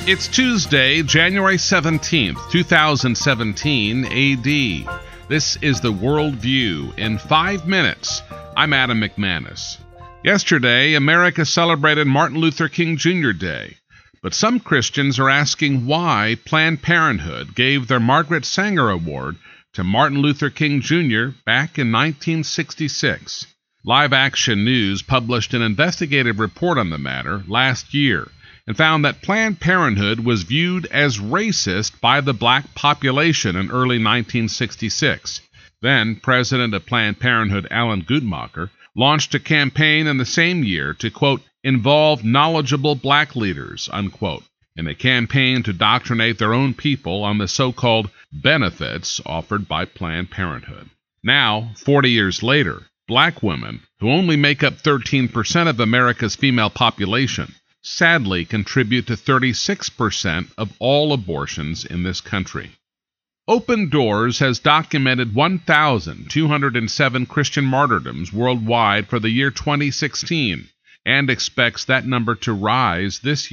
It's Tuesday, January 17th, 2017 AD. This is the World View in 5 minutes. I'm Adam McManus. Yesterday, America celebrated Martin Luther King Jr. Day. But some Christians are asking why Planned Parenthood gave their Margaret Sanger Award to Martin Luther King Jr. back in 1966. Live Action News published an investigative report on the matter last year and found that Planned Parenthood was viewed as racist by the black population in early 1966. Then, President of Planned Parenthood Alan Guttmacher launched a campaign in the same year to, quote, involve knowledgeable black leaders, unquote, in a campaign to doctrinate their own people on the so-called benefits offered by Planned Parenthood. Now, 40 years later, black women, who only make up 13% of America's female population, sadly contribute to 36% of all abortions in this country. Open Doors has documented 1,207 Christian martyrdoms worldwide for the year 2016 and expects that number to rise this year.